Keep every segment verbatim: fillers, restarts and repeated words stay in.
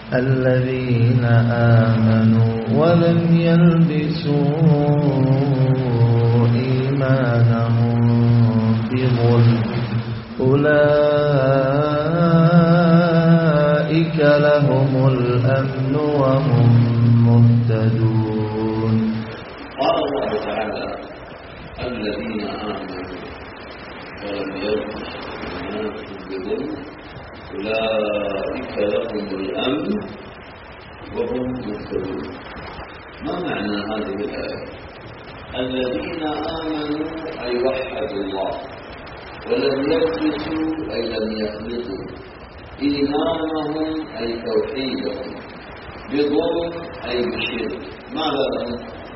الذين آمنوا ولم يلبسوا إيمانهم بظلم أولئك لهم الأمن وهم مهتدون. قال الله تعالى الذين آمنوا ولم يلبسوا إيمانهم بظلم أولئك لهم الأمن وهم مهتدون. ما معنى هذه الآية؟ الذين آمنوا أي وحدوا الله، ولم يلبسوا أي لم يخلطوا إيمانهم أي توحيدهم، بظلم أي بشرك. ماذا لهم؟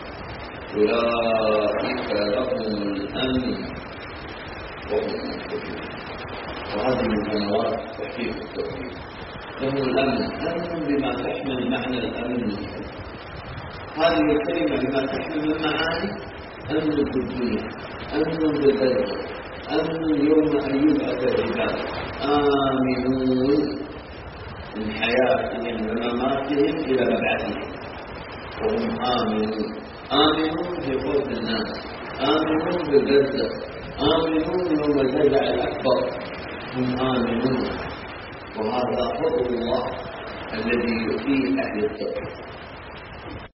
أولئك لهم الأمن وهم مهتدون. وهذه من ثمرات تحقيق التوحيد. لهم الأمن، أمن بما تحمل معنى الأمن. هذه الكلمة بما تحمل من معاني: أمن في الدنيا، أمن بالبلد، أمن يوم أن يبعث العباد، آمنون من حياتهم ومماتهم إلى مبعثهم، وهم آمنون. آمنون في خوف الناس، آمنون بالبلد، آمنون يوم الفزع الأكبر، هم آمنون. وهذا فضل الله الذي يؤتيه أهل التقوى.